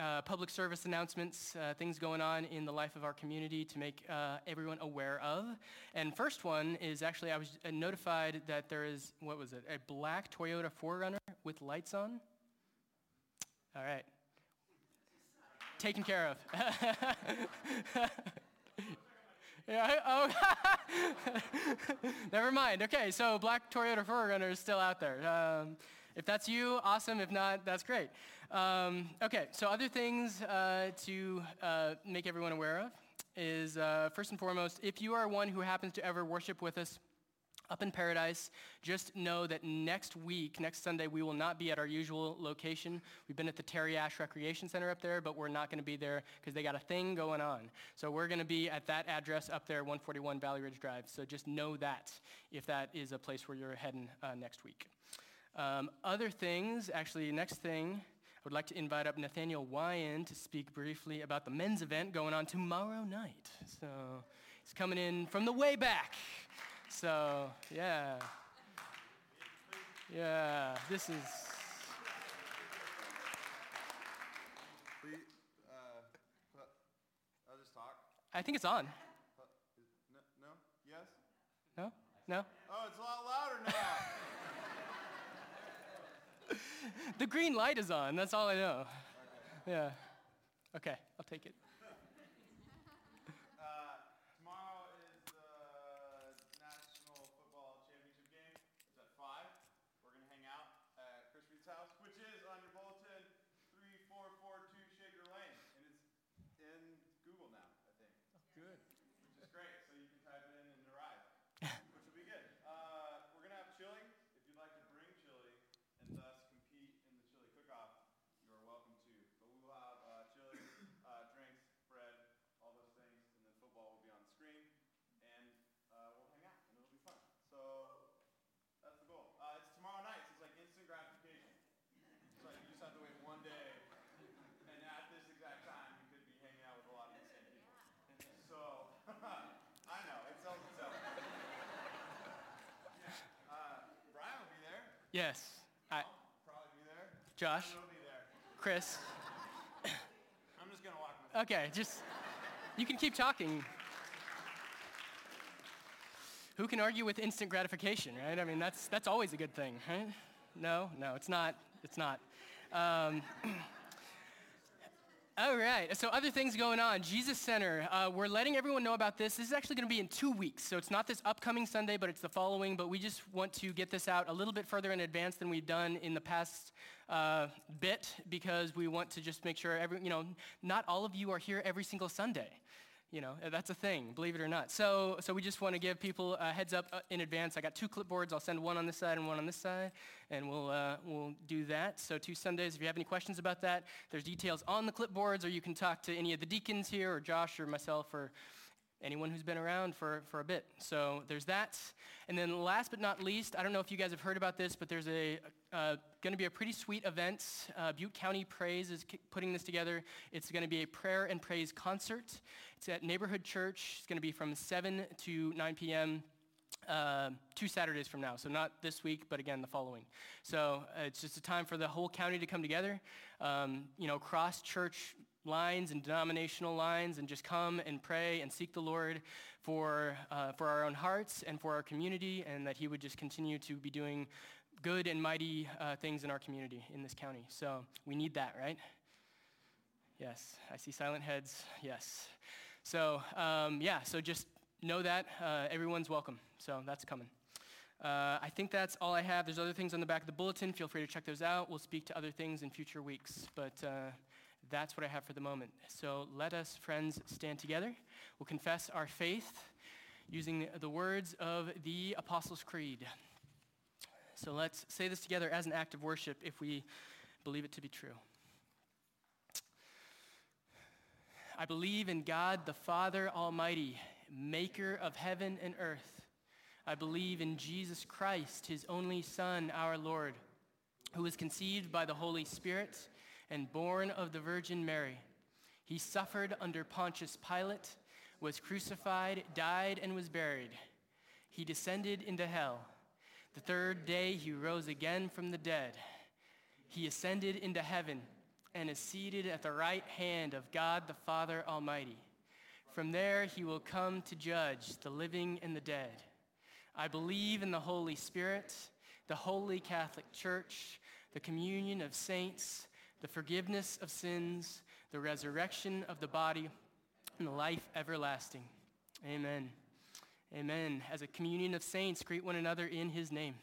public service announcements, things going on in the life of our community to make everyone aware of. And first one is actually, I was notified that there is, a black Toyota 4Runner with lights on? All right. Taken care of. Yeah, never mind. Okay, so black Toyota 4Runner is still out there. If that's you, awesome. If not, that's great. Okay, so other things to make everyone aware of is, first and foremost, if you are one who happens to ever worship with us up in Paradise, just know that next Sunday, we will not be at our usual location. We've been at the Terry Ash Recreation Center up there, but we're not going to be there because they got a thing going on. So we're going to be at that address up there, 141 Valley Ridge Drive. So just know that if that is a place where you're heading next week. Other things, actually, next thing, I would like to invite up Nathaniel Wyan to speak briefly about the men's event going on tomorrow night. So he's coming in from the way back. So, yeah, this is... I'll just talk. I think it's on. No? Yes? No? No? Oh, it's a lot louder now. The green light is on, that's all I know. Okay. Yeah. Okay, I'll take it. Tomorrow is the National Football Championship game. It's at 5. We're going to hang out at Crispy's house, which is on your bulletin, 3442 Shaker Lane. And it's in Google now, I think. Oh, good. Which is great, so you can type it in and arrive, which will be good. We're going to have chili. If you'd like to bring chili and thus compete in the chili cook-off, you are welcome to. But we will have chili, drinks, bread, all those things, and then football will be on the screen, and we'll hang out, and it'll be fun. So that's the goal. It's tomorrow night, so it's like instant gratification. It's like you just have to wait one day, and at this exact time, you could be hanging out with a lot of the same people. So, I know, it sells itself. Brian will be there. Yes. I'll probably be there. Josh. I'll be there. Chris. I'm just going to walk myself. Okay, you can keep talking. Who can argue with instant gratification, right? I mean, that's always a good thing, right? No, it's not. It's not. All right, so other things going on. Jesus Center, we're letting everyone know about this. This is actually going to be in 2 weeks, so it's not this upcoming Sunday, but it's the following, but we just want to get this out a little bit further in advance than we've done in the past bit, because we want to just make sure not all of you are here every single Sunday. That's a thing, believe it or not. So we just want to give people a heads up in advance. I got 2 clipboards. I'll send one on this side and one on this side, and we'll do that. So 2 Sundays. If you have any questions about that, there's details on the clipboards, or you can talk to any of the deacons here, or Josh, or myself, or anyone who's been around for a bit. So there's that. And then last but not least, I don't know if you guys have heard about this, but there's going to be a pretty sweet event. Butte County Praise is putting this together. It's going to be a prayer and praise concert. It's at Neighborhood Church. It's going to be from 7 to 9 p.m. 2 Saturdays from now. So not this week, but again, the following. So it's just a time for the whole county to come together, cross church lines and denominational lines, and just come and pray and seek the Lord for our own hearts and for our community, and that he would just continue to be doing good and mighty things in our community, in this county. So we need that, right? Yes, I see silent heads. Yes. So so just know that everyone's welcome. So that's coming. I think that's all I have. There's other things on the back of the bulletin. Feel free to check those out. We'll speak to other things in future weeks, but that's what I have for the moment. So let us, friends, stand together. We'll confess our faith using the words of the Apostles' Creed. So let's say this together as an act of worship if we believe it to be true. I believe in God the Father Almighty, maker of heaven and earth. I believe in Jesus Christ, his only Son, our Lord, who was conceived by the Holy Spirit and born of the Virgin Mary. He suffered under Pontius Pilate, was crucified, died, and was buried. He descended into hell. The 3rd day he rose again from the dead. He ascended into heaven and is seated at the right hand of God the Father Almighty. From there he will come to judge the living and the dead. I believe in the Holy Spirit, the Holy Catholic Church, the communion of saints, the forgiveness of sins, the resurrection of the body, and the life everlasting. Amen. Amen. As a communion of saints, greet one another in his name.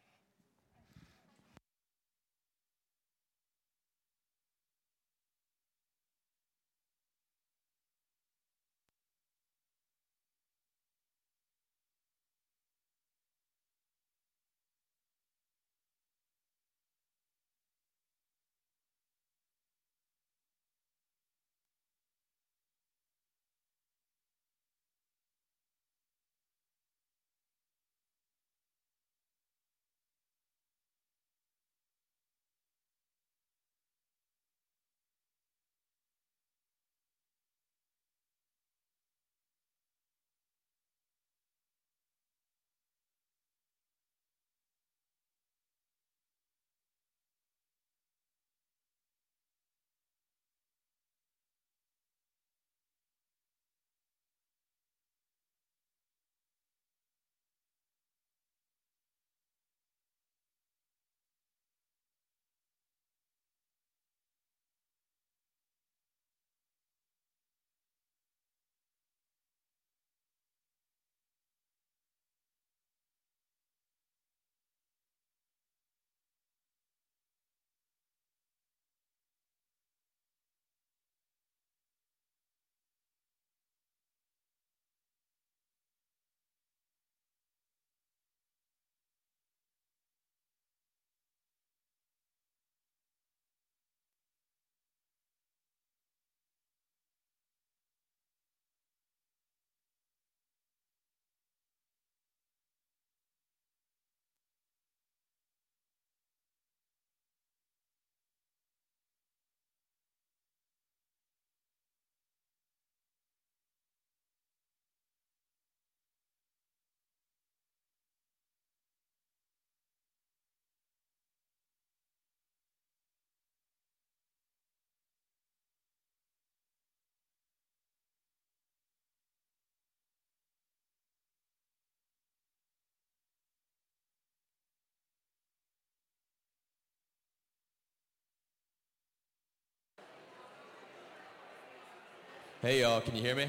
Hey y'all, can you hear me?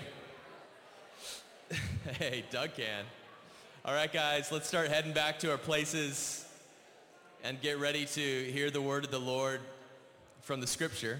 Hey, Doug can. All right guys, let's start heading back to our places and get ready to hear the word of the Lord from the scripture.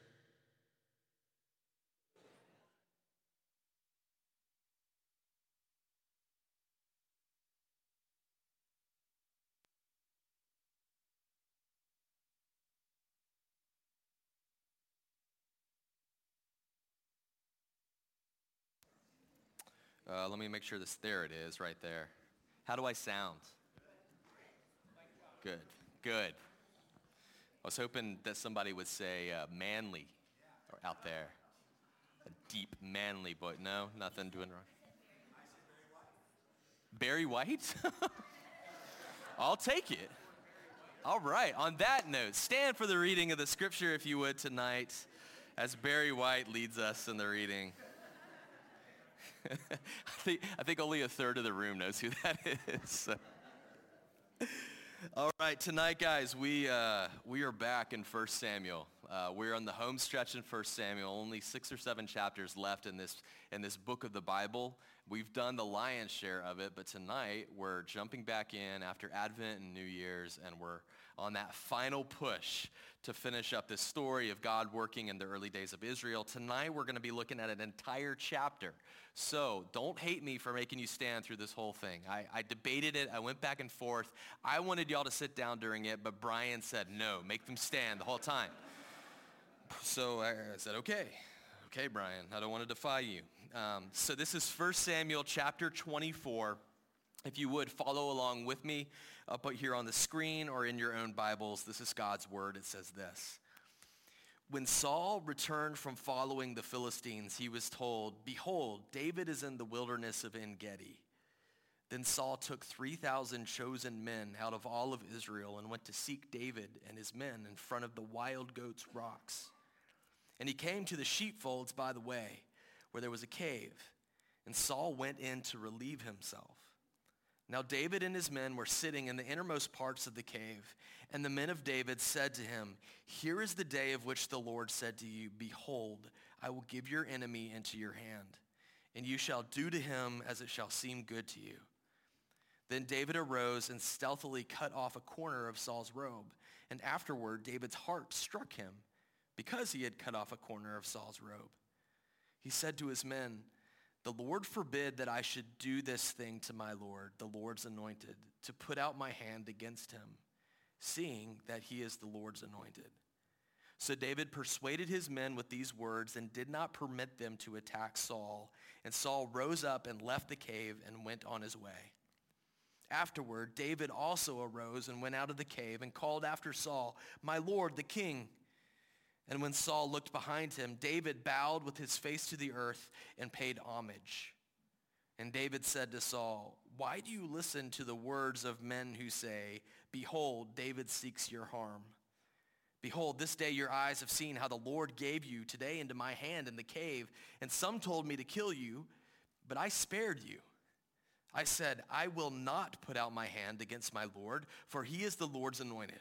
Let me make sure there it is, right there. How do I sound? Good, good. I was hoping that somebody would say manly out there. A deep, manly voice. No, nothing doing wrong. Barry White? I'll take it. All right, on that note, stand for the reading of the scripture, if you would, tonight, as Barry White leads us in the reading. I think only a third of the room knows who that is. So. All right, tonight, guys, we are back in 1 Samuel. We're on the home stretch in 1 Samuel. Only 6 or 7 chapters left in this book of the Bible. We've done the lion's share of it, but tonight we're jumping back in after Advent and New Year's, and we're on that final push to finish up this story of God working in the early days of Israel. Tonight we're going to be looking at an entire chapter. So don't hate me for making you stand through this whole thing. I debated it. I went back and forth. I wanted y'all to sit down during it, but Brian said, no, make them stand the whole time. So I said, okay, Brian, I don't want to defy you. So this is 1 Samuel chapter 24. If you would, follow along with me up here on the screen or in your own Bibles. This is God's word. It says this. When Saul returned from following the Philistines, he was told, behold, David is in the wilderness of En-Gedi. Then Saul took 3,000 chosen men out of all of Israel and went to seek David and his men in front of the wild goats' rocks. And he came to the sheepfolds by the way, where there was a cave, and Saul went in to relieve himself. Now David and his men were sitting in the innermost parts of the cave, and the men of David said to him, "Here is the day of which the Lord said to you, behold, I will give your enemy into your hand, and you shall do to him as it shall seem good to you." Then David arose and stealthily cut off a corner of Saul's robe, and afterward David's heart struck him because he had cut off a corner of Saul's robe. He said to his men, "The Lord forbid that I should do this thing to my Lord, the Lord's anointed, to put out my hand against him, seeing that he is the Lord's anointed." So David persuaded his men with these words and did not permit them to attack Saul. And Saul rose up and left the cave and went on his way. Afterward, David also arose and went out of the cave and called after Saul, "My lord, the king." And when Saul looked behind him, David bowed with his face to the earth and paid homage. And David said to Saul, "Why do you listen to the words of men who say, 'Behold, David seeks your harm'? Behold, this day your eyes have seen how the Lord gave you today into my hand in the cave, and some told me to kill you, but I spared you. I said, I will not put out my hand against my Lord, for he is the Lord's anointed.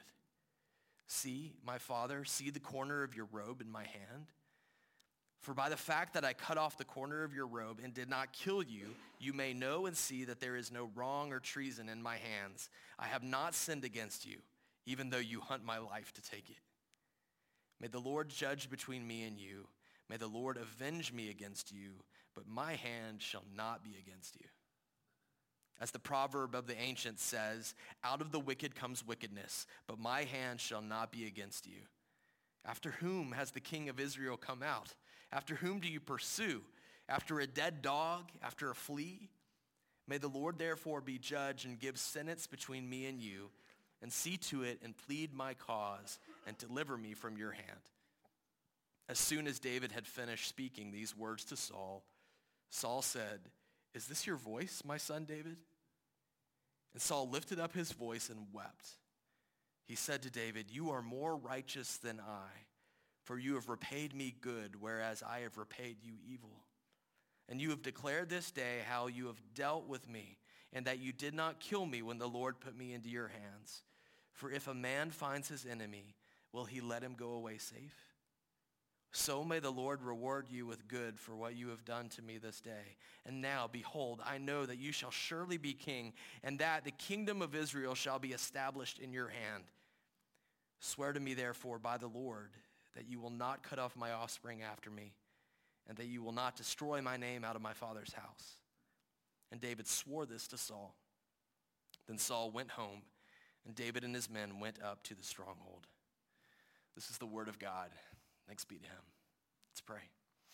See, my father, see the corner of your robe in my hand? For by the fact that I cut off the corner of your robe and did not kill you, you may know and see that there is no wrong or treason in my hands. I have not sinned against you, even though you hunt my life to take it. May the Lord judge between me and you. May the Lord avenge me against you, but my hand shall not be against you. As the proverb of the ancients says, out of the wicked comes wickedness, but my hand shall not be against you. After whom has the king of Israel come out? After whom do you pursue? After a dead dog? After a flea? May the Lord therefore be judge and give sentence between me and you, and see to it and plead my cause and deliver me from your hand." As soon as David had finished speaking these words to Saul, Saul said, "Is this your voice, my son David?" And Saul lifted up his voice and wept. He said to David, "You are more righteous than I, for you have repaid me good, whereas I have repaid you evil. And you have declared this day how you have dealt with me, and that you did not kill me when the Lord put me into your hands. For if a man finds his enemy, will he let him go away safe? So may the Lord reward you with good for what you have done to me this day. And now, behold, I know that you shall surely be king, and that the kingdom of Israel shall be established in your hand. Swear to me, therefore, by the Lord, that you will not cut off my offspring after me, and that you will not destroy my name out of my father's house." And David swore this to Saul. Then Saul went home, and David and his men went up to the stronghold. This is the word of God. Thanks be to him. Let's pray.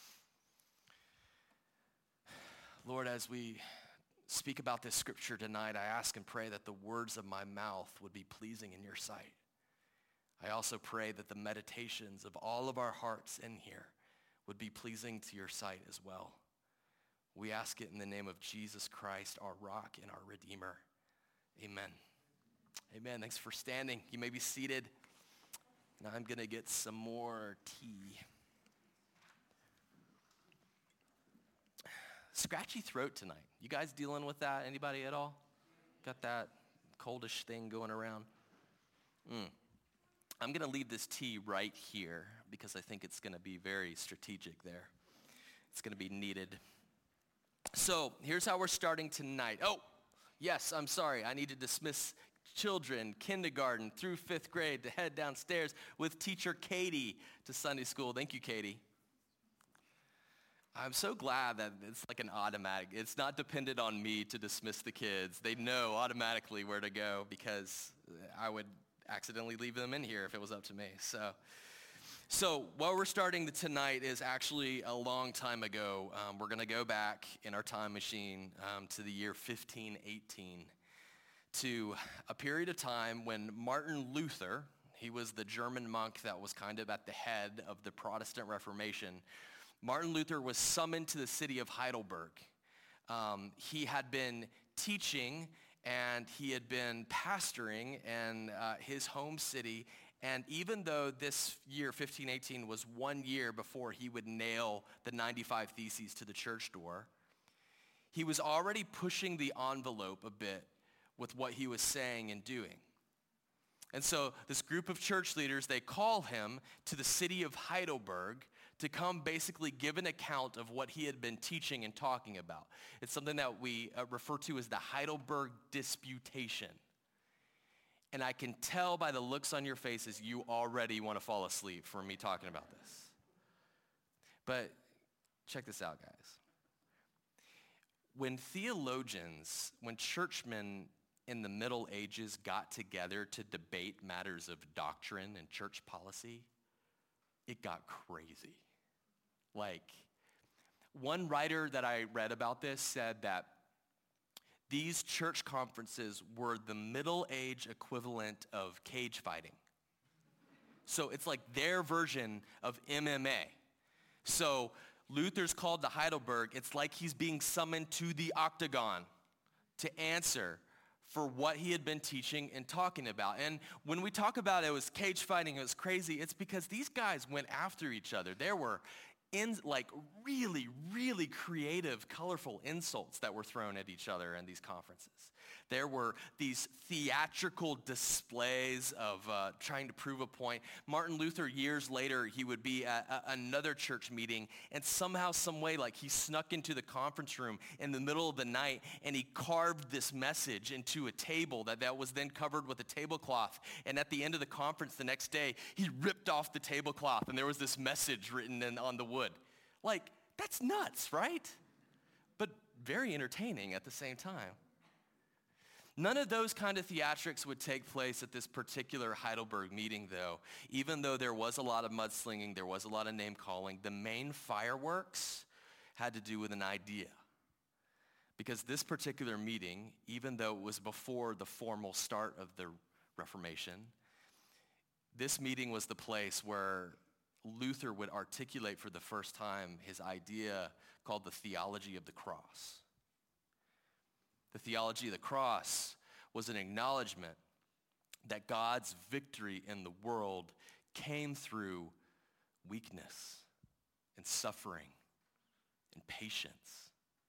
Lord, as we speak about this scripture tonight, I ask and pray that the words of my mouth would be pleasing in your sight. I also pray that the meditations of all of our hearts in here would be pleasing to your sight as well. We ask it in the name of Jesus Christ, our rock and our Redeemer. Amen. Amen. Thanks for standing. You may be seated. Now I'm going to get some more tea. Scratchy throat tonight. You guys dealing with that? Anybody at all? Got that coldish thing going around? I'm going to leave this tea right here because I think it's going to be very strategic there. It's going to be needed. So here's how we're starting tonight. Oh, yes, I'm sorry. I need to dismiss children, kindergarten through 5th grade, to head downstairs with teacher Katie to Sunday school. Thank you, Katie. I'm so glad that it's like an automatic. It's not dependent on me to dismiss the kids. They know automatically where to go because I would accidentally leave them in here if it was up to me. So what we're starting tonight is actually a long time ago. We're going to go back in our time machine to the year 1518. To a period of time when Martin Luther, he was the German monk that was kind of at the head of the Protestant Reformation. Martin Luther was summoned to the city of Heidelberg. He had been teaching and he had been pastoring in his home city. And even though this year, 1518, was 1 year before he would nail the 95 Theses to the church door, he was already pushing the envelope a bit with what he was saying and doing. And so this group of church leaders, they call him to the city of Heidelberg to come basically give an account of what he had been teaching and talking about. It's something that we refer to as the Heidelberg Disputation. And I can tell by the looks on your faces, you already want to fall asleep from me talking about this. But check this out, guys. When theologians, when churchmen in the Middle Ages got together to debate matters of doctrine and church policy, it got crazy. Like, one writer that I read about this said that these church conferences were the Middle Age equivalent of cage fighting. So it's like their version of MMA. So Luther's called to Heidelberg. It's like he's being summoned to the octagon to answer for what he had been teaching and talking about. And when we talk about it was cage fighting, it was crazy, it's because these guys went after each other. There were really, really creative, colorful insults that were thrown at each other in these conferences. There were these theatrical displays of trying to prove a point. Martin Luther, years later, he would be at another church meeting, and somehow, some way, like he snuck into the conference room in the middle of the night, and he carved this message into a table that was then covered with a tablecloth. And at the end of the conference the next day, he ripped off the tablecloth, and there was this message written on the wood. Like, that's nuts, right? But very entertaining at the same time. None of those kind of theatrics would take place at this particular Heidelberg meeting, though. Even though there was a lot of mudslinging, there was a lot of name calling, the main fireworks had to do with an idea. Because this particular meeting, even though it was before the formal start of the Reformation, this meeting was the place where Luther would articulate for the first time his idea called the theology of the cross. The theology of the cross was an acknowledgement that God's victory in the world came through weakness and suffering and patience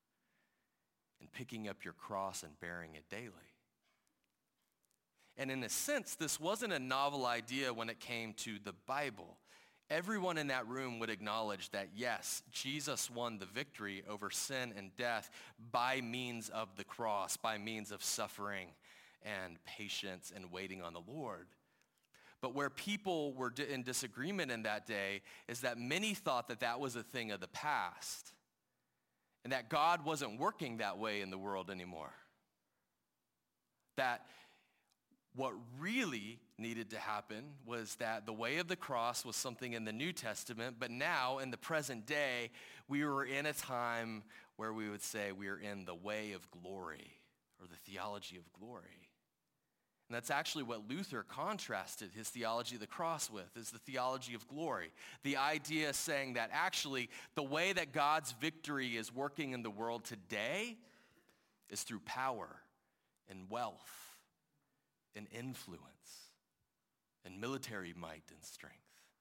and picking up your cross and bearing it daily. And in a sense, this wasn't a novel idea when it came to the Bible. Everyone in that room would acknowledge that, yes, Jesus won the victory over sin and death by means of the cross, by means of suffering and patience and waiting on the Lord. But where people were in disagreement in that day is that many thought that that was a thing of the past and that God wasn't working that way in the world anymore. That what really needed to happen was that the way of the cross was something in the New Testament, but now in the present day, we were in a time where we would say we are in the way of glory or the theology of glory. And that's actually what Luther contrasted his theology of the cross with, is the theology of glory. The idea saying that actually the way that God's victory is working in the world today is through power and wealth and influence and military might and strength.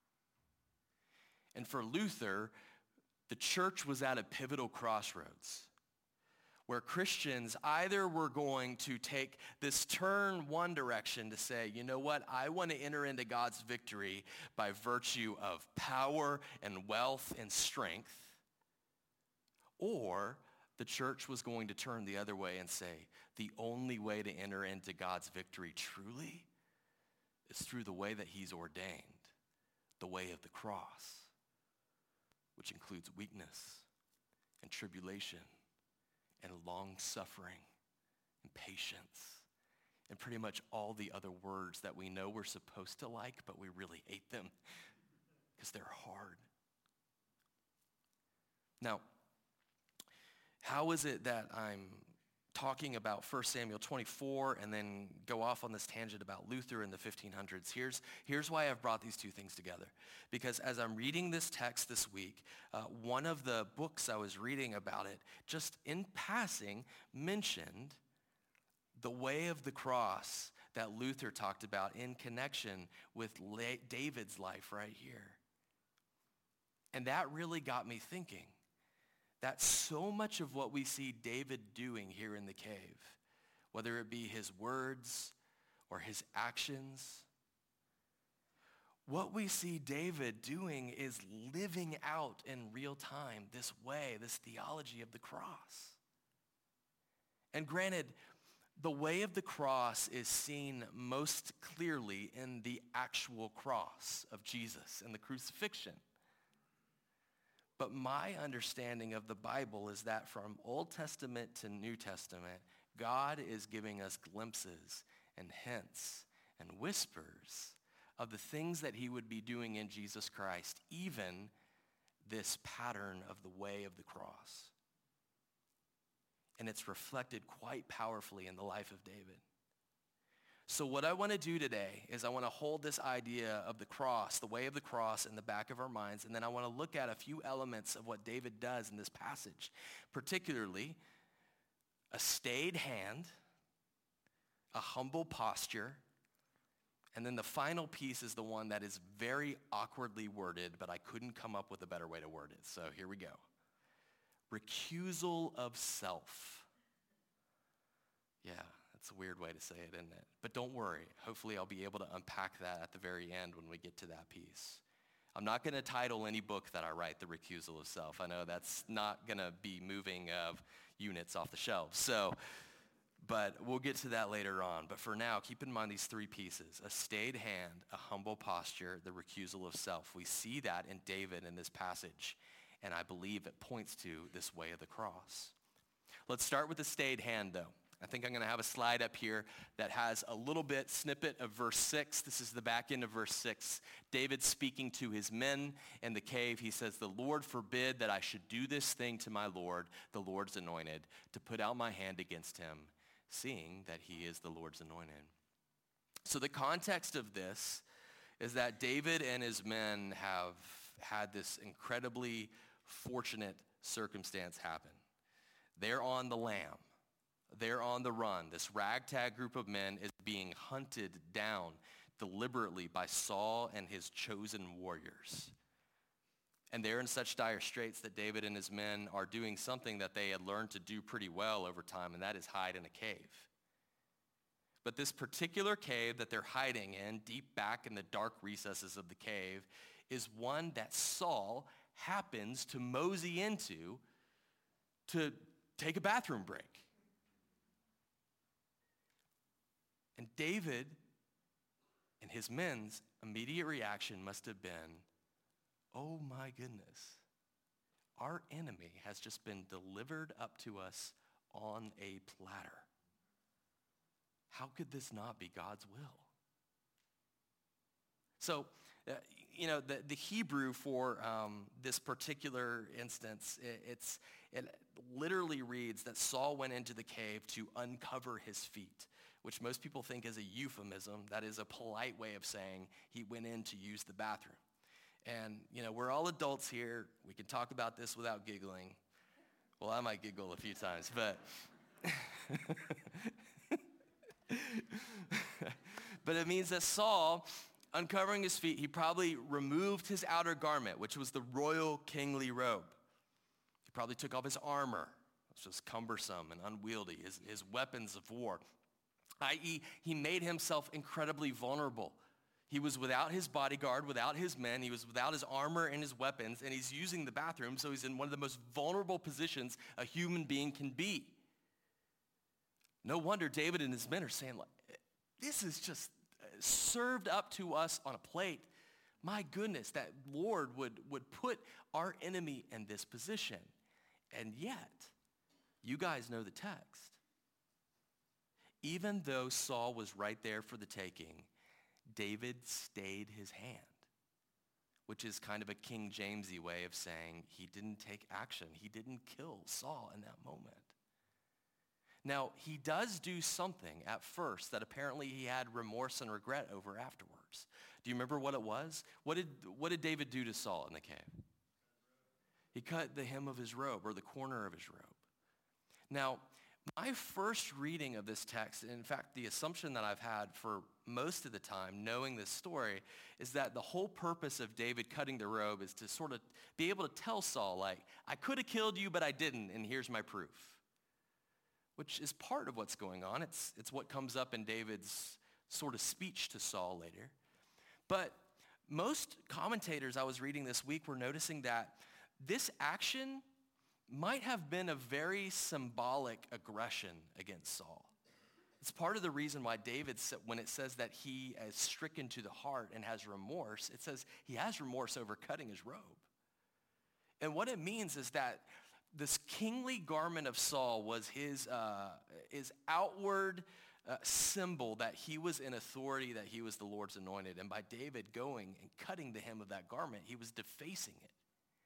And for Luther, the church was at a pivotal crossroads where Christians either were going to take this turn one direction to say, you know what, I want to enter into God's victory by virtue of power and wealth and strength, or the church was going to turn the other way and say, the only way to enter into God's victory truly is through the way that he's ordained, the way of the cross, which includes weakness and tribulation and long suffering and patience and pretty much all the other words that we know we're supposed to like, but we really hate them because they're hard. Now, how is it that I'm talking about 1 Samuel 24 and then go off on this tangent about Luther in the 1500s? Here's why I've brought these two things together. Because as I'm reading this text this week, one of the books I was reading about it, just in passing, mentioned the way of the cross that Luther talked about in connection with David's life right here. And that really got me thinking that so much of what we see David doing here in the cave, whether it be his words or his actions, what we see David doing is living out in real time this way, this theology of the cross. And granted, the way of the cross is seen most clearly in the actual cross of Jesus and the crucifixion. But my understanding of the Bible is that from Old Testament to New Testament, God is giving us glimpses and hints and whispers of the things that he would be doing in Jesus Christ, even this pattern of the way of the cross. And it's reflected quite powerfully in the life of David. So what I want to do today is I want to hold this idea of the cross, the way of the cross, in the back of our minds, and then I want to look at a few elements of what David does in this passage, particularly a stayed hand, a humble posture, and then the final piece is the one that is very awkwardly worded, but I couldn't come up with a better way to word it. So here we go. Recusal of self. Yeah, that's a weird way to say it, isn't it? But don't worry. Hopefully I'll be able to unpack that at the very end when we get to that piece. I'm not going to title any book that I write, The Recusal of Self. I know that's not going to be moving of units off the shelves. But we'll get to that later on. But for now, keep in mind these three pieces: a stayed hand, a humble posture, the recusal of self. We see that in David in this passage, and I believe it points to this way of the cross. Let's start with the stayed hand, though. I think I'm going to have a slide up here that has a little bit snippet of verse 6. This is the back end of verse 6. David speaking to his men in the cave. He says, "The Lord forbid that I should do this thing to my Lord, the Lord's anointed, to put out my hand against him, seeing that he is the Lord's anointed." So the context of this is that David and his men have had this incredibly fortunate circumstance happen. They're on the lam. They're on the run. This ragtag group of men is being hunted down deliberately by Saul and his chosen warriors. And they're in such dire straits that David and his men are doing something that they had learned to do pretty well over time, and that is hide in a cave. But this particular cave that they're hiding in, deep back in the dark recesses of the cave, is one that Saul happens to mosey into to take a bathroom break. And David and his men's immediate reaction must have been, "Oh my goodness, our enemy has just been delivered up to us on a platter. How could this not be God's will?" So, the Hebrew for this particular instance, it literally reads that Saul went into the cave to uncover his feet, which most people think is a euphemism. That is a polite way of saying he went in to use the bathroom. And, we're all adults here. We can talk about this without giggling. Well, I might giggle a few times, but but it means that Saul, uncovering his feet, he probably removed his outer garment, which was the royal kingly robe. He probably took off his armor, which was cumbersome and unwieldy, his weapons of war, i.e., he made himself incredibly vulnerable. He was without his bodyguard, without his men. He was without his armor and his weapons, and he's using the bathroom, so he's in one of the most vulnerable positions a human being can be. No wonder David and his men are saying, this is just served up to us on a plate. My goodness, that Lord would put our enemy in this position. And yet, you guys know the text. Even though Saul was right there for the taking, David stayed his hand, which is kind of a King Jamesy way of saying he didn't take action. He didn't kill Saul in that moment. Now, he does do something at first that apparently he had remorse and regret over afterwards. Do you remember what it was? What did David do to Saul in the cave? He cut the hem of his robe, or the corner of his robe. Now, My first reading of this text, in fact, the assumption that I've had for most of the time knowing this story, is that the whole purpose of David cutting the robe is to sort of be able to tell Saul, like, I could have killed you, but I didn't, and here's my proof. Which is part of what's going on. It's what comes up in David's sort of speech to Saul later. But most commentators I was reading this week were noticing that this action might have been a very symbolic aggression against Saul. It's part of the reason why David, when it says that he is stricken to the heart and has remorse, it says he has remorse over cutting his robe. And what it means is that this kingly garment of Saul was his outward symbol that he was in authority, that he was the Lord's anointed. And by David going and cutting the hem of that garment, he was defacing it.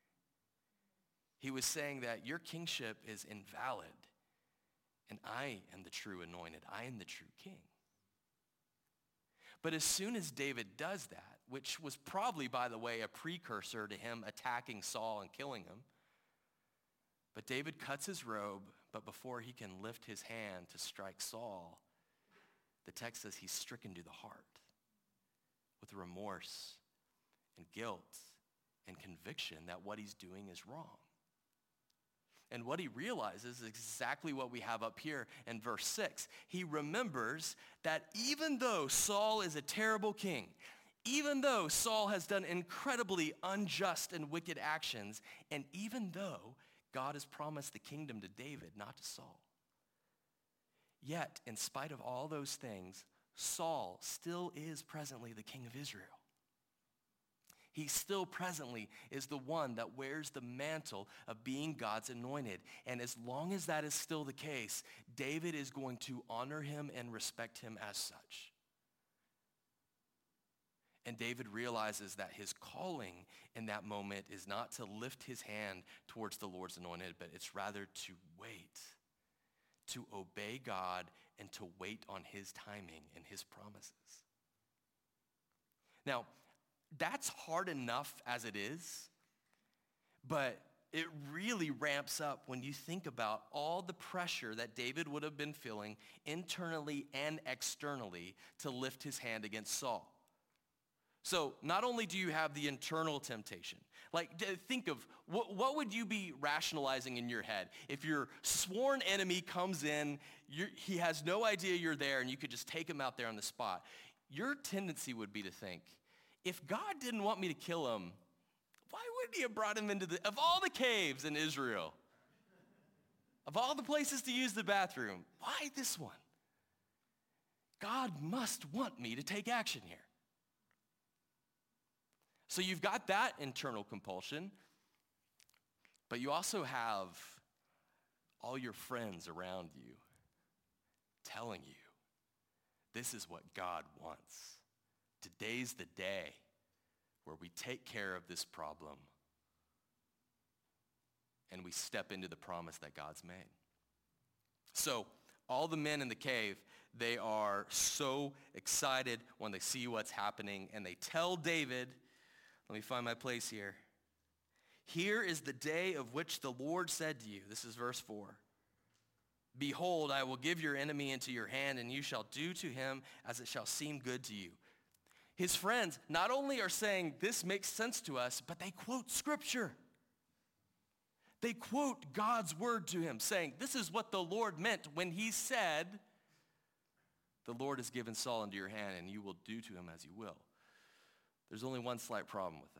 He was saying that your kingship is invalid, and I am the true anointed. I am the true king. But as soon as David does that, which was probably, by the way, a precursor to him attacking Saul and killing him, but David cuts his robe, but before he can lift his hand to strike Saul, the text says he's stricken to the heart with remorse and guilt and conviction that what he's doing is wrong. And what he realizes is exactly what we have up here in verse 6. He remembers that even though Saul is a terrible king, even though Saul has done incredibly unjust and wicked actions, and even though God has promised the kingdom to David, not to Saul, yet, in spite of all those things, Saul still is presently the king of Israel. He still presently is the one that wears the mantle of being God's anointed. And as long as that is still the case, David is going to honor him and respect him as such. And David realizes that his calling in that moment is not to lift his hand towards the Lord's anointed, but it's rather to wait, to obey God and to wait on his timing and his promises. Now, that's hard enough as it is, but it really ramps up when you think about all the pressure that David would have been feeling internally and externally to lift his hand against Saul. So not only do you have the internal temptation, like think of what would you be rationalizing in your head if your sworn enemy comes in, he has no idea you're there, and you could just take him out there on the spot. Your tendency would be to think, if God didn't want me to kill him, why wouldn't he have brought him of all the caves in Israel, of all the places to use the bathroom, why this one? God must want me to take action here. So you've got that internal compulsion, but you also have all your friends around you telling you, this is what God wants. Today's the day where we take care of this problem and we step into the promise that God's made. So all the men in the cave, they are so excited when they see what's happening, and they tell David, let me find my place here. Here is the day of which the Lord said to you, this is verse 4, behold, I will give your enemy into your hand, and you shall do to him as it shall seem good to you. His friends not only are saying this makes sense to us, but they quote scripture. They quote God's word to him, saying this is what the Lord meant when he said, the Lord has given Saul into your hand, and you will do to him as you will. There's only one slight problem with that.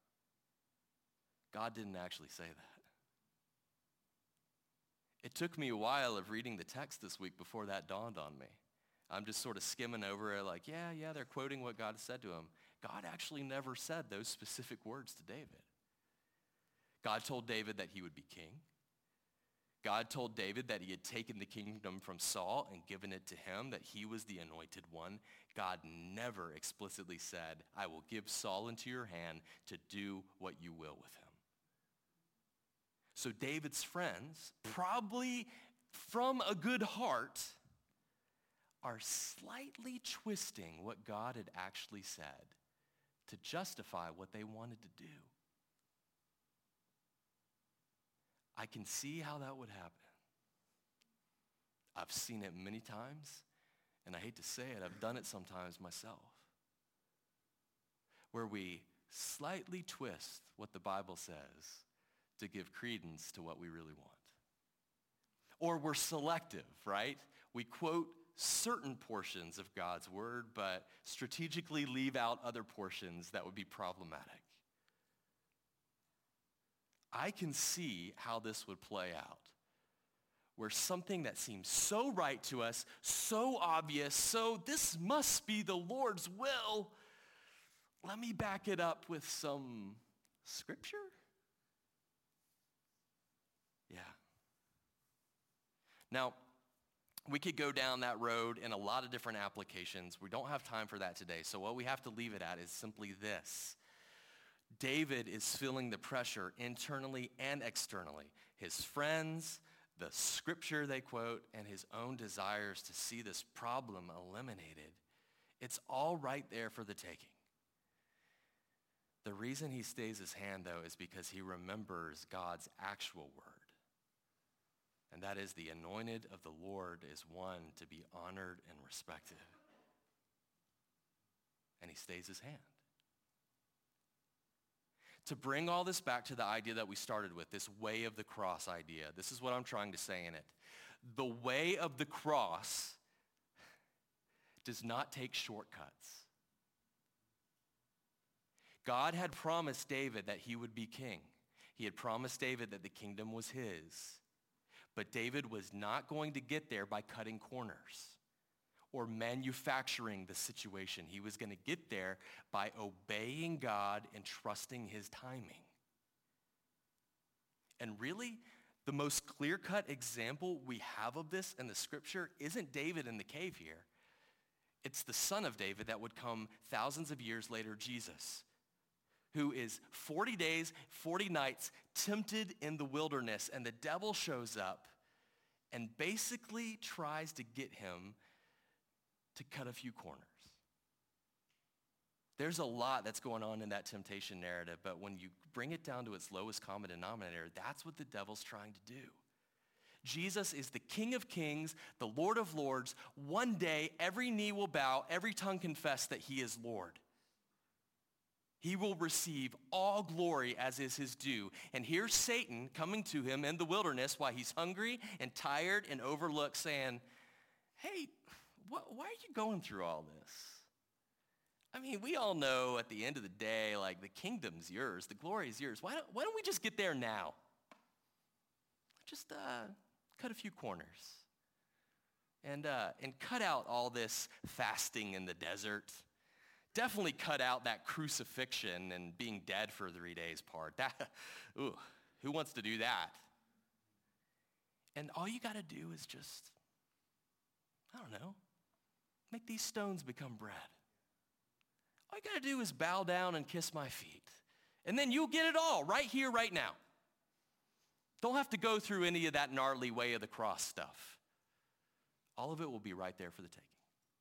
God didn't actually say that. It took me a while of reading the text this week before that dawned on me. I'm just sort of skimming over it like, yeah, they're quoting what God said to him. God actually never said those specific words to David. God told David that he would be king. God told David that he had taken the kingdom from Saul and given it to him, that he was the anointed one. God never explicitly said, I will give Saul into your hand to do what you will with him. So David's friends, probably from a good heart, are slightly twisting what God had actually said to justify what they wanted to do. I can see how that would happen. I've seen it many times, and I hate to say it, I've done it sometimes myself, where we slightly twist what the Bible says to give credence to what we really want. Or we're selective, right? We quote certain portions of God's word, but strategically leave out other portions that would be problematic. I can see how this would play out, where something that seems so right to us, so obvious, so this must be the Lord's will, let me back it up with some scripture? Yeah. Now, we could go down that road in a lot of different applications. We don't have time for that today. So what we have to leave it at is simply this. David is feeling the pressure internally and externally. His friends, the scripture they quote, and his own desires to see this problem eliminated. It's all right there for the taking. The reason he stays his hand, though, is because he remembers God's actual word. And that is the anointed of the Lord is one to be honored and respected. And he stays his hand. To bring all this back to the idea that we started with, this way of the cross idea, this is what I'm trying to say in it. The way of the cross does not take shortcuts. God had promised David that he would be king. He had promised David that the kingdom was his. But David was not going to get there by cutting corners or manufacturing the situation. He was going to get there by obeying God and trusting his timing. And really, the most clear-cut example we have of this in the scripture isn't David in the cave here. It's the son of David that would come thousands of years later, Jesus, who is 40 days, 40 nights tempted in the wilderness, and the devil shows up and basically tries to get him to cut a few corners. There's a lot that's going on in that temptation narrative, but when you bring it down to its lowest common denominator, that's what the devil's trying to do. Jesus is the King of Kings, the Lord of Lords. One day, every knee will bow, every tongue confess that he is Lord. He will receive all glory as is his due. And here's Satan coming to him in the wilderness while he's hungry and tired and overlooked, saying, hey, why are you going through all this? I mean, we all know at the end of the day, like, the kingdom's yours, the glory is yours. Why don't we just get there now? Just cut a few corners and cut out all this fasting in the desert. Definitely cut out that crucifixion and being dead for 3 days part. Who wants to do that? And all you got to do is just, I don't know, make these stones become bread. All you got to do is bow down and kiss my feet. And then you'll get it all right here, right now. Don't have to go through any of that gnarly way of the cross stuff. All of it will be right there for the taking.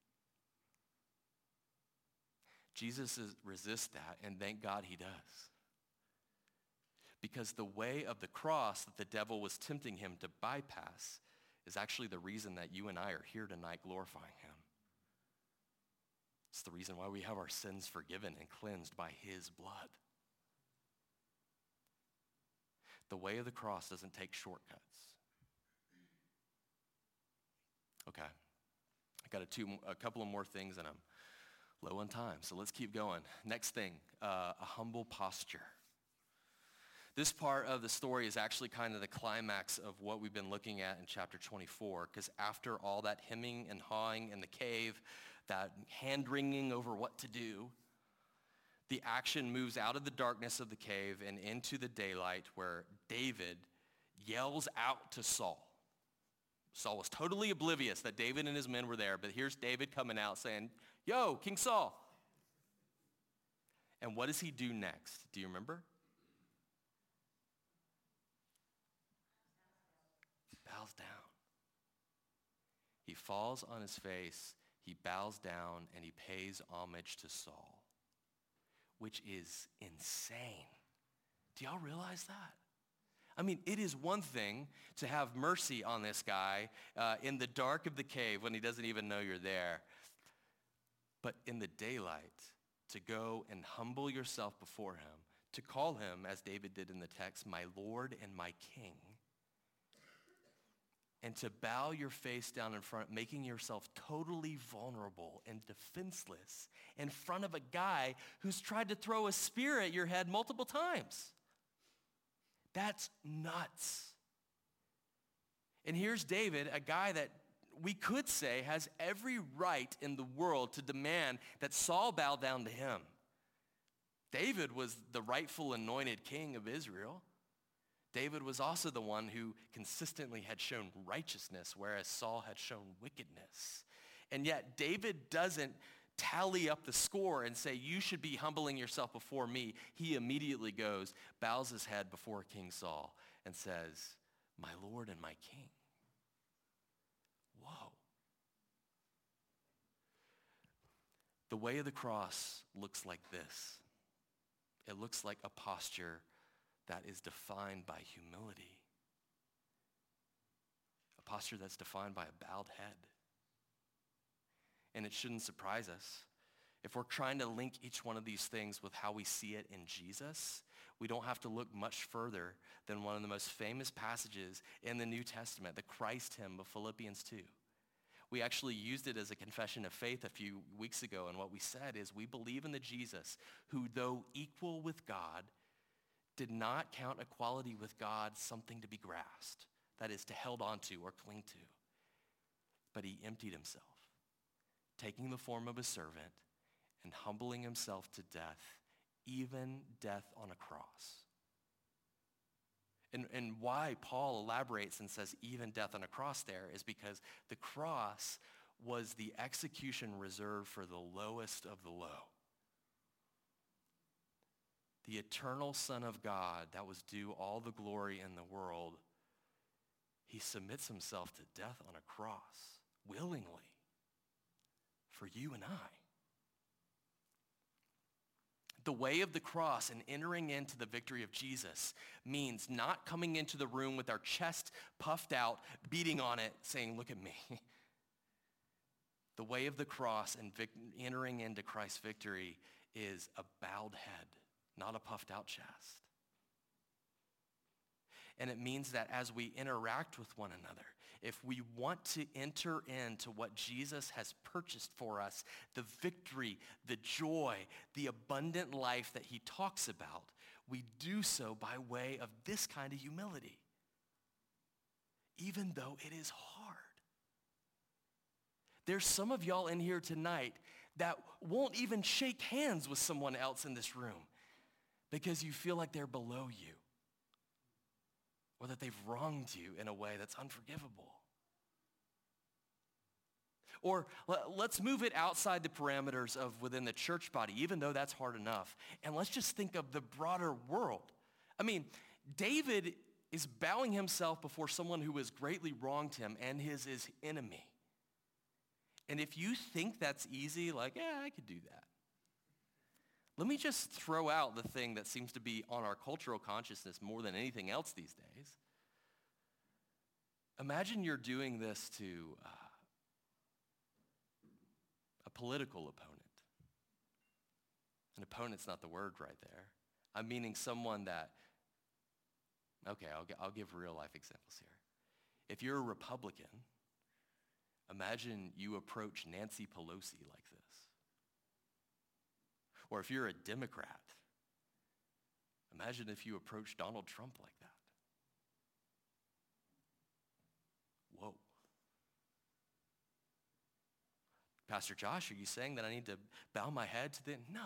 Jesus resists that, and thank God he does. Because the way of the cross that the devil was tempting him to bypass is actually the reason that you and I are here tonight glorifying him. It's the reason why we have our sins forgiven and cleansed by his blood. The way of the cross doesn't take shortcuts. Okay, I got a couple of more things, and I'm low on time, so let's keep going. Next thing, a humble posture. This part of the story is actually kind of the climax of what we've been looking at in chapter 24, because after all that hemming and hawing in the cave, that hand-wringing over what to do, the action moves out of the darkness of the cave and into the daylight, where David yells out to Saul. Saul was totally oblivious that David and his men were there, but here's David coming out saying, yo, King Saul. And what does he do next? Do you remember? He bows down. He falls on his face, he bows down, and he pays homage to Saul, which is insane. Do y'all realize that? I mean, it is one thing to have mercy on this guy in the dark of the cave when he doesn't even know you're there. But in the daylight, to go and humble yourself before him, to call him, as David did in the text, my Lord and my King, and to bow your face down in front, making yourself totally vulnerable and defenseless in front of a guy who's tried to throw a spear at your head multiple times. That's nuts. And here's David, a guy that we could say has every right in the world to demand that Saul bow down to him. David was the rightful anointed king of Israel. David was also the one who consistently had shown righteousness, whereas Saul had shown wickedness. And yet David doesn't tally up the score and say, you should be humbling yourself before me. He immediately goes, bows his head before King Saul and says, my Lord and my King. Whoa. The way of the cross looks like this. It looks like a posture that is defined by humility. A posture that's defined by a bowed head. And it shouldn't surprise us. If we're trying to link each one of these things with how we see it in Jesus, we don't have to look much further than one of the most famous passages in the New Testament, the Christ hymn of Philippians 2. We actually used it as a confession of faith a few weeks ago, and what we said is we believe in the Jesus who, though equal with God, did not count equality with God something to be grasped, that is, to held onto or cling to. But he emptied himself, taking the form of a servant and humbling himself to death, even death on a cross. And why Paul elaborates and says even death on a cross there is because the cross was the execution reserved for the lowest of the low. The eternal Son of God that was due all the glory in the world, he submits himself to death on a cross willingly for you and I. The way of the cross and entering into the victory of Jesus means not coming into the room with our chest puffed out, beating on it, saying, look at me. The way of the cross and entering into Christ's victory is a bowed head, not a puffed out chest. And it means that as we interact with one another, if we want to enter into what Jesus has purchased for us, the victory, the joy, the abundant life that he talks about, we do so by way of this kind of humility, even though it is hard. There's some of y'all in here tonight that won't even shake hands with someone else in this room because you feel like they're below you, or that they've wronged you in a way that's unforgivable. Or let's move it outside the parameters of within the church body, even though that's hard enough. And let's just think of the broader world. I mean, David is bowing himself before someone who has greatly wronged him and his enemy. And if you think that's easy, like, yeah, I could do that. Let me just throw out the thing that seems to be on our cultural consciousness more than anything else these days. Imagine you're doing this to a political opponent. An opponent's not the word right there. I'm meaning someone that, okay, I'll give real life examples here. If you're a Republican, imagine you approach Nancy Pelosi like this. Or if you're a Democrat, imagine if you approach Donald Trump like that. Whoa. Pastor Josh, are you saying that I need to bow my head to the... No.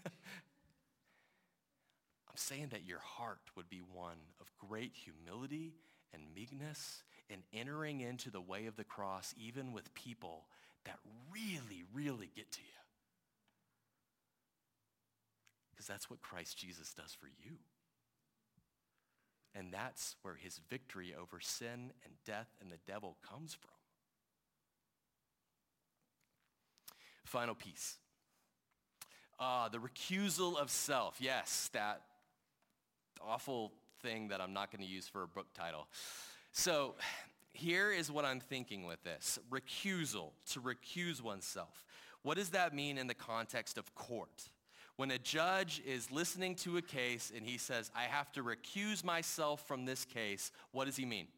I'm saying that your heart would be one of great humility and meekness and entering into the way of the cross, even with people that really, really get to you. Because that's what Christ Jesus does for you. And that's where his victory over sin and death and the devil comes from. Final piece. The recusal of self. Yes, that awful thing that I'm not going to use for a book title. So here is what I'm thinking with this. Recusal, to recuse oneself. What does that mean in the context of court? When a judge is listening to a case and he says, I have to recuse myself from this case, what does he mean?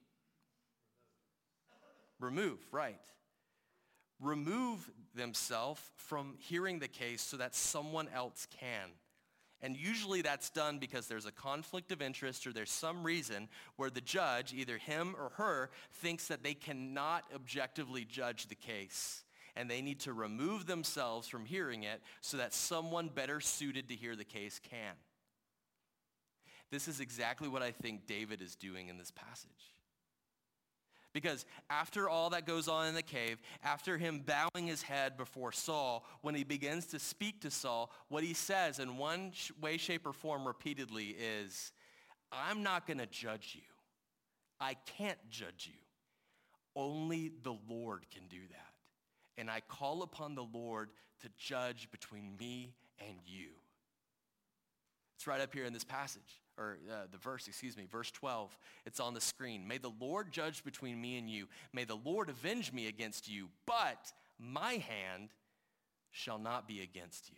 Remove, right. Remove themselves from hearing the case so that someone else can. And usually that's done because there's a conflict of interest or there's some reason where the judge, either him or her, thinks that they cannot objectively judge the case. And they need to remove themselves from hearing it so that someone better suited to hear the case can. This is exactly what I think David is doing in this passage. Because after all that goes on in the cave, after him bowing his head before Saul, when he begins to speak to Saul, what he says in one way, shape, or form repeatedly is, I'm not going to judge you. I can't judge you. Only the Lord can do that. And I call upon the Lord to judge between me and you. It's right up here in this passage, or verse 12. It's on the screen. May the Lord judge between me and you. May the Lord avenge me against you, but my hand shall not be against you.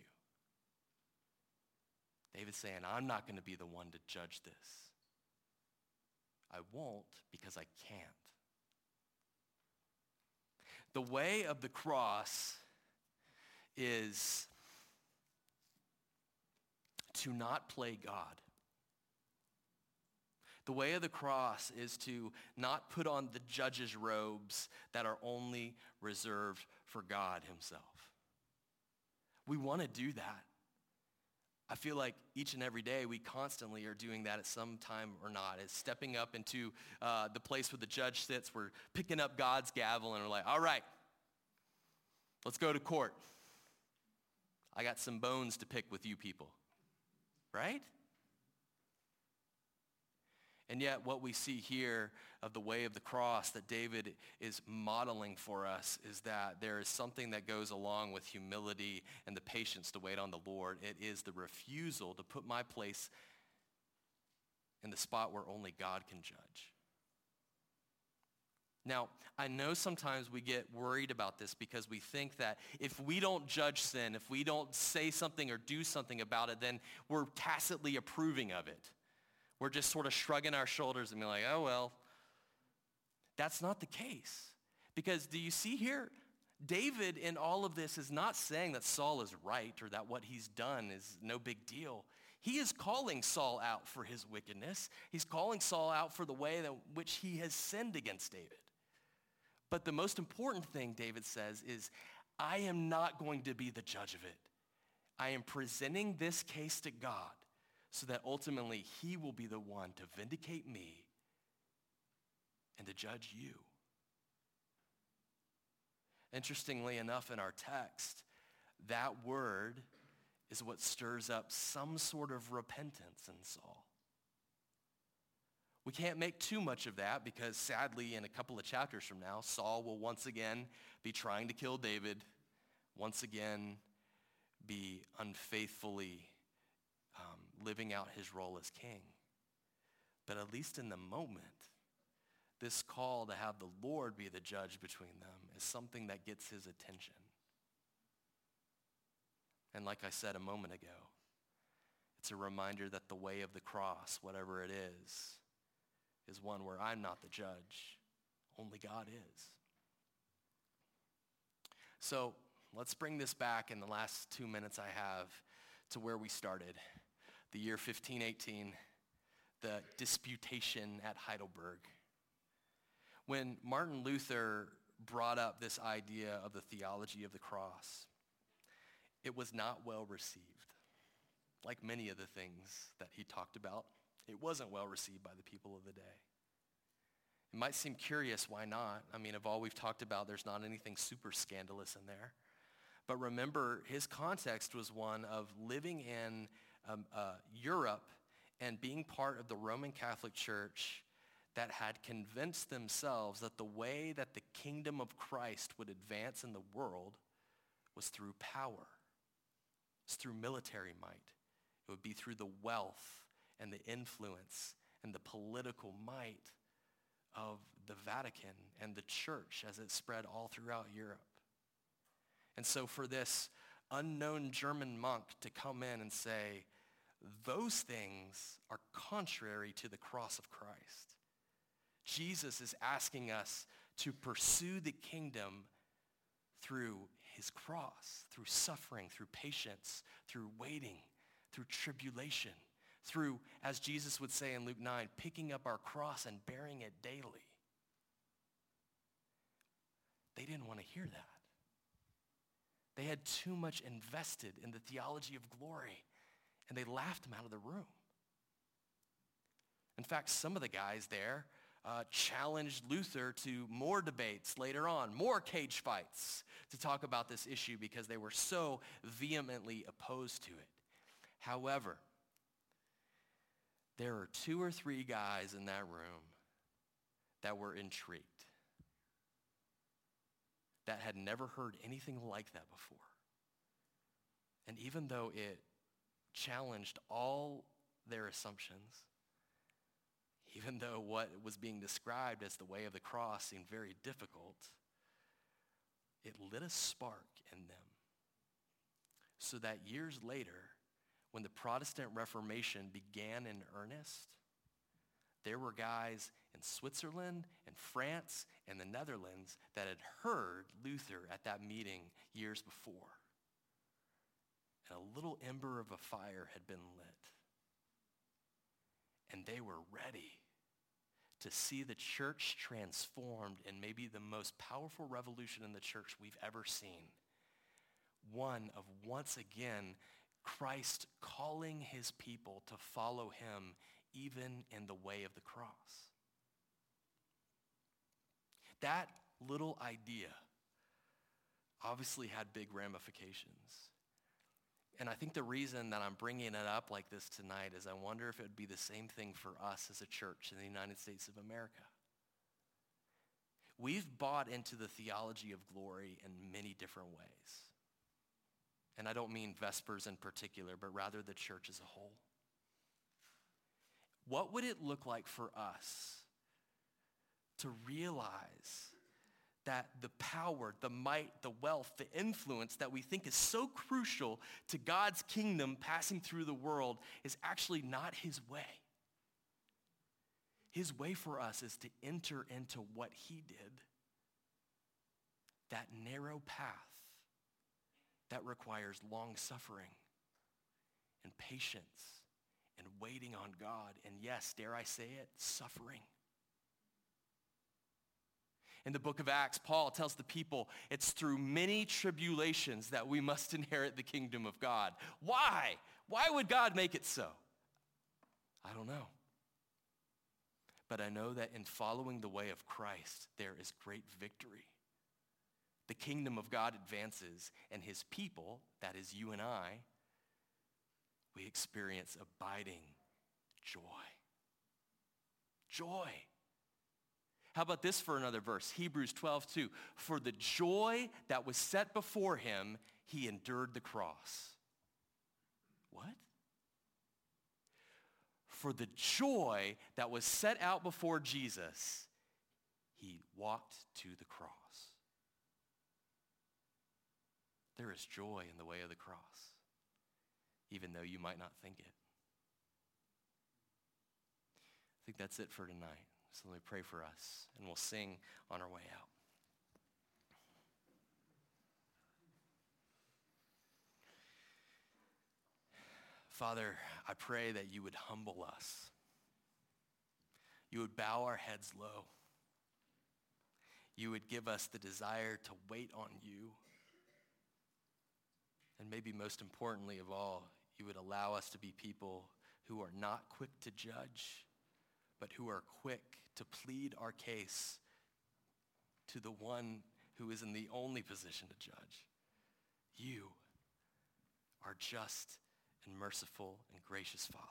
David's saying, I'm not going to be the one to judge this. I won't because I can't. The way of the cross is to not play God. The way of the cross is to not put on the judge's robes that are only reserved for God himself. We want to do that. I feel like each and every day we constantly are doing that at some time or not. It's stepping up into the place where the judge sits. We're picking up God's gavel and we're like, all right, let's go to court. I got some bones to pick with you people, right? And yet what we see here of the way of the cross that David is modeling for us is that there is something that goes along with humility and the patience to wait on the Lord. It is the refusal to put my place in the spot where only God can judge. Now, I know sometimes we get worried about this because we think that if we don't judge sin, if we don't say something or do something about it, then we're tacitly approving of it. We're just sort of shrugging our shoulders and being like, oh, well. That's not the case. Because do you see here, David in all of this is not saying that Saul is right or that what he's done is no big deal. He is calling Saul out for his wickedness. He's calling Saul out for the way in which he has sinned against David. But the most important thing David says is, I am not going to be the judge of it. I am presenting this case to God so that ultimately he will be the one to vindicate me and to judge you. Interestingly enough, in our text, that word is what stirs up some sort of repentance in Saul. We can't make too much of that because sadly in a couple of chapters from now, Saul will once again be trying to kill David, once again be unfaithfully living out his role as king. But at least in the moment, this call to have the Lord be the judge between them is something that gets his attention. And like I said a moment ago, it's a reminder that the way of the cross, whatever it is one where I'm not the judge. Only God is. So let's bring this back in the last 2 minutes I have to where we started. The year 1518, the disputation at Heidelberg. When Martin Luther brought up this idea of the theology of the cross, it was not well received. Like many of the things that he talked about, it wasn't well received by the people of the day. It might seem curious, why not? I mean, of all we've talked about, there's not anything super scandalous in there. But remember, his context was one of living in Europe and being part of the Roman Catholic Church that had convinced themselves that the way that the kingdom of Christ would advance in the world was through power. It's through military might. It would be through the wealth and the influence and the political might of the Vatican and the church as it spread all throughout Europe. And so for this unknown German monk to come in and say, those things are contrary to the cross of Christ. Jesus is asking us to pursue the kingdom through his cross, through suffering, through patience, through waiting, through tribulation, through, as Jesus would say in Luke 9, picking up our cross and bearing it daily. They didn't want to hear that. They had too much invested in the theology of glory, and they laughed him out of the room. In fact, some of the guys there challenged Luther to more debates later on, more cage fights to talk about this issue because they were so vehemently opposed to it. However, there are 2 or 3 guys in that room that were intrigued, that had never heard anything like that before. And even though it challenged all their assumptions, even though what was being described as the way of the cross seemed very difficult, it lit a spark in them. So that years later, when the Protestant Reformation began in earnest, there were guys in Switzerland and France and the Netherlands that had heard Luther at that meeting years before. And a little ember of a fire had been lit. And they were ready to see the church transformed in maybe the most powerful revolution in the church we've ever seen. One of, once again, Christ calling his people to follow him even in the way of the cross. That little idea obviously had big ramifications. And I think the reason that I'm bringing it up like this tonight is I wonder if it would be the same thing for us as a church in the United States of America. We've bought into the theology of glory in many different ways. And I don't mean Vespers in particular, but rather the church as a whole. What would it look like for us to realize that the power, the might, the wealth, the influence that we think is so crucial to God's kingdom passing through the world is actually not his way? His way for us is to enter into what he did, that narrow path that requires long suffering and patience and waiting on God, and yes, dare I say it, suffering. In the book of Acts, Paul tells the people it's through many tribulations that we must inherit the kingdom of God. Why? Why would God make it so? I don't know. But I know that in following the way of Christ, there is great victory. The kingdom of God advances, and his people, that is you and I, we experience abiding joy. Joy. How about this for another verse? Hebrews 12:2. For the joy that was set before him, he endured the cross. What? For the joy that was set out before Jesus, he walked to the cross. There is joy in the way of the cross, even though you might not think it. I think that's it for tonight. So let me pray for us, and we'll sing on our way out. Father, I pray that you would humble us. You would bow our heads low. You would give us the desire to wait on you. And maybe most importantly of all, you would allow us to be people who are not quick to judge, but who are quick to plead our case to the one who is in the only position to judge. You are just and merciful and gracious Father.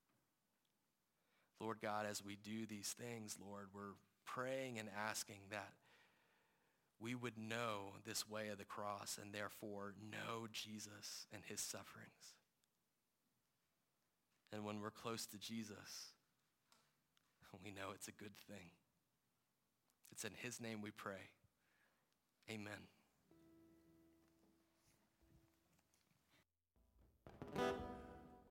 Lord God, as we do these things, Lord, we're praying and asking that we would know this way of the cross and therefore know Jesus and his sufferings. And when we're close to Jesus, We know it's a good thing. It's in his name we pray. Amen.